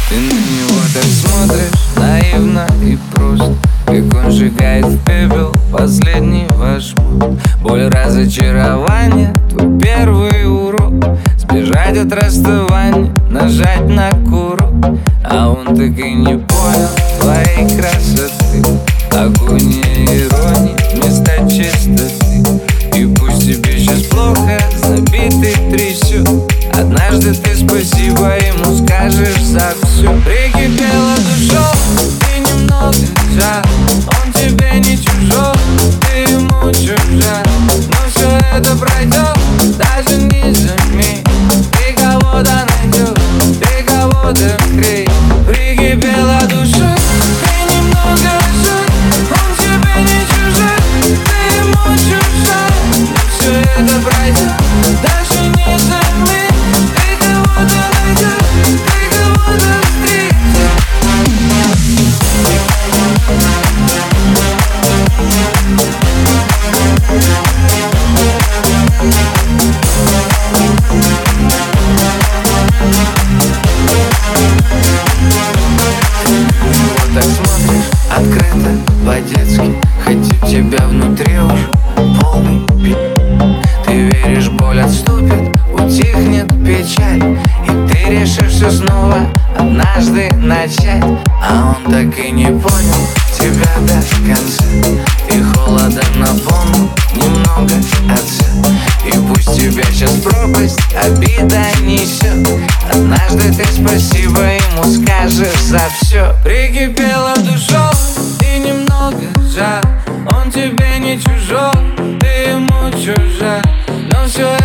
Ты на него так смотришь наивно и просто, как он сжигает в пепел последний ваш мод. Боль разочарования, твой первый урок. Сбежать от расставания, нажать на курок. А он так и не понял твоей красоты, агонии иронии вместо чистоты. И пусть тебе сейчас плохо, забитый трясет, однажды ты спасибо ему скажешь за все. Прикипела душой, ты немного жаль, он тебе не чужой, ты ему чужая. Но все это пройдет, даже не заметь. Ты кого-то найдешь, ты кого-то встретишь. Прикипела душой, ты немного жаль, он тебе не чужой, ты ему чужая. Но все это пройдет, даже не заметь. Ты кого-то найдешь, ты кого-то встретишь. Вот так смотришь открыто, по-детски, хоть у тебя внутри уже полный пи***. Ты веришь, боль отступит, утихнет печаль, и ты решишься снова однажды начать. А он так и не понял тебя до конца, и холодом наполнил немного отца. И пусть тебя сейчас пропасть обида несет, однажды ты спасибо ему скажешь за все. Прикипела душой, и немного жаль, он тебе не чужой, ты ему чужая. Но все